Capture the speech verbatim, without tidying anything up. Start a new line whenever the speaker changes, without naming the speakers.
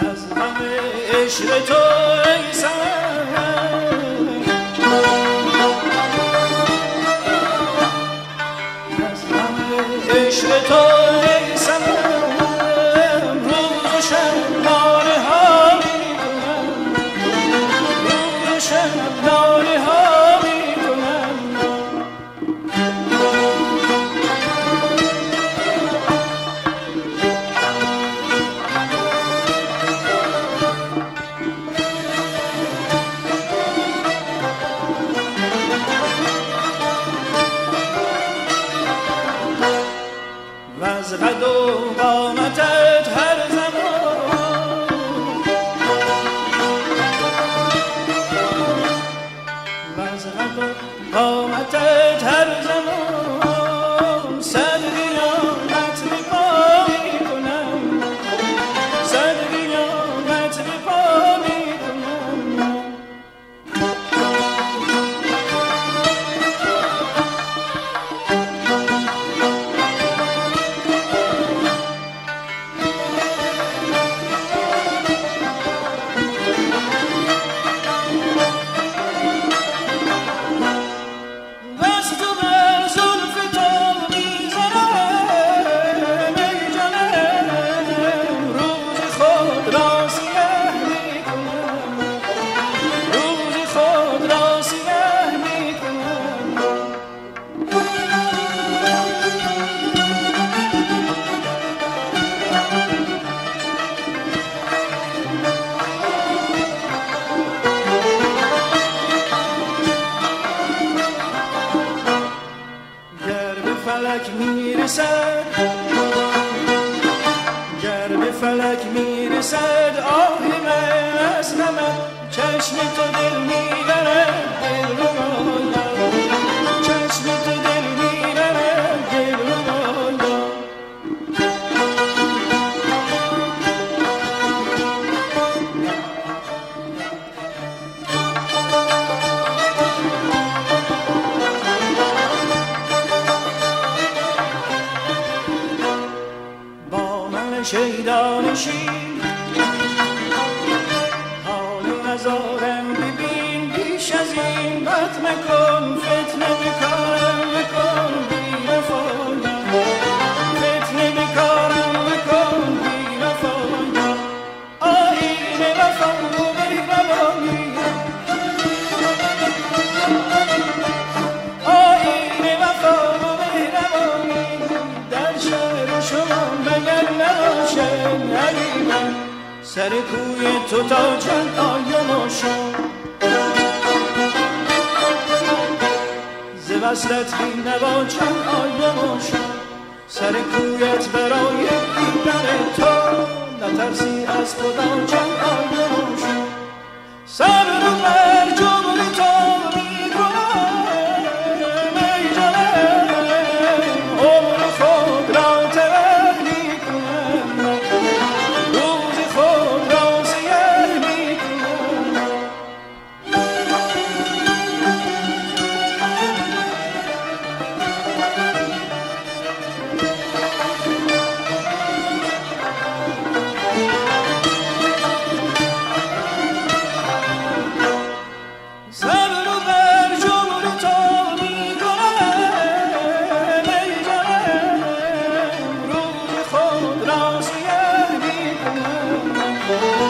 از غم عشق تو ای صنم، از غم عشق تو ای صنم، روز و شب ناله ها می کنم، روز و شب ناله ها می کنم. وز قد و قامتت هر زمان، وز قد و قامتت هر زمان، صد قیامت به پا می کنم، صد قیامت به پا می کنم. فلک میرسد، گر به فلک میرسد آهی من از نمد، چشم تو دل میبرد دل رو بالا، چشم تو دل میبرد دل رو بالا. شیدانشین حال نزارم ببین، بیش از این بد مکن، فتنه بکارم مکن بی وفایم، فتنه بکارم مکن بی وفایم. آیین وفا و مهربانی، آیین وفا و مهربانی، در شهر شما مگر نباشد علیمم، سر کوی تو تا جان آیم و شام. ز وصلت بی نوا جان آیم و شام، سر کویت برای دیدن تو، نترسی از خدا جان آیم و شام. صبر و بر جبر تو می کنم ای جانم، عمر خود را تبه می کنم، روز خود را سیه می کنم. صبر و بر جبر تو می کنم ای جانم، روز خود را سیه می کنم.